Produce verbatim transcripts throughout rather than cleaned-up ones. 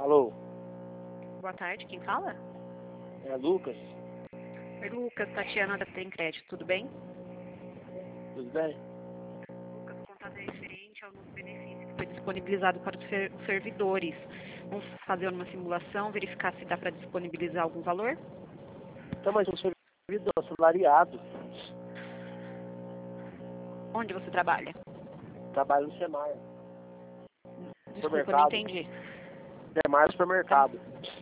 Alô? Boa tarde, quem fala? É Lucas? Oi, Lucas, Tatiana da Tem Crédito, tudo bem? Tudo bem? Lucas, o contato é referente ao novo benefício que foi disponibilizado para os ser- servidores. Vamos fazer uma simulação, verificar se dá para disponibilizar algum valor? Então, mas eu sou servidor, assalariado. Onde você trabalha? Trabalho no Senar. Desculpa, não Supermercado. entendi. Senar supermercado.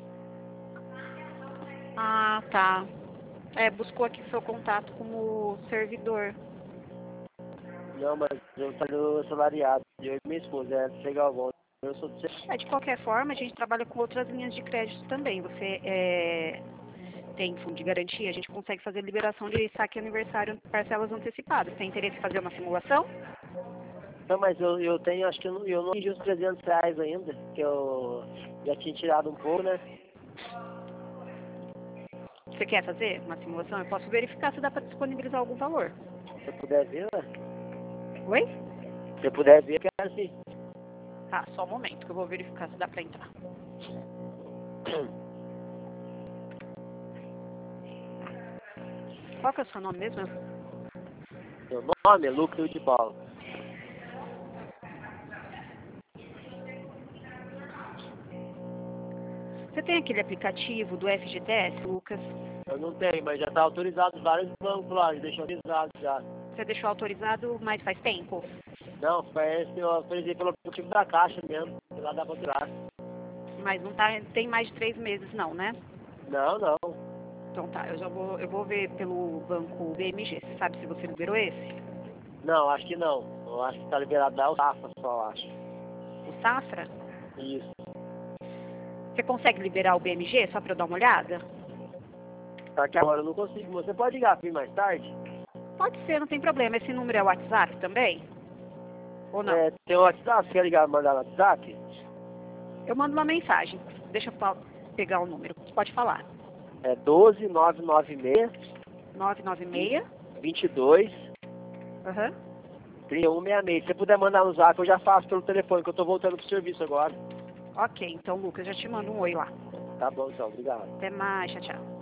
Ah, tá. É, buscou aqui seu contato como servidor. Não, mas eu trabalho assalariado. Eu e minha esposa, é chegar ao volta. Eu sou do Senar. É, de qualquer forma, a gente trabalha com outras linhas de crédito também. Você é, tem fundo de garantia, a gente consegue fazer liberação de saque aniversário parcelas antecipadas. Tem interesse em fazer uma simulação? Não, mas eu, eu tenho, acho que eu não, eu não atingi os trezentos reais ainda, que eu já tinha tirado um pouco, né? Você quer fazer uma simulação? Eu posso verificar se dá para disponibilizar algum valor. Se eu puder ver, né? Oi? Se eu puder ver, eu quero sim. Tá, só um momento que eu vou verificar se dá para entrar. Qual que é o seu nome mesmo? Meu nome é Lucas de Paulo. Você tem aquele aplicativo do F G T S, Lucas? Eu não tenho, mas já está autorizado vários bancos lá, já deixou autorizado já. Você deixou autorizado, mas faz tempo? Não, foi esse, eu autorizei pelo aplicativo da Caixa mesmo, que lá dá pra tirar. Mas não tá, tem mais de três meses não, né? Não, não. Então tá, eu já vou, eu vou ver pelo banco B M G. Você sabe se você liberou esse? Não, acho que não. Eu acho que tá liberado da Safra só, eu acho. O Safra? Isso. Você consegue liberar o B M G só para eu dar uma olhada? Tá que agora eu não consigo. Você pode ligar pra mim mais tarde? Pode ser, não tem problema. Esse número é o WhatsApp também? Ou não? É, tem o WhatsApp, você quer ligar, mandar no WhatsApp? Eu mando uma mensagem. Deixa eu pa- pegar o número. Pode falar. É doze, nove nove seis, nove nove seis. vinte e dois, Aham. trinta e um sessenta e seis. Se você puder mandar no Zap, eu já faço pelo telefone, que eu tô voltando pro serviço agora. Ok, então, Lucas, já te mando um oi lá. Tá bom, então. Obrigado. Até mais, tchau, tchau.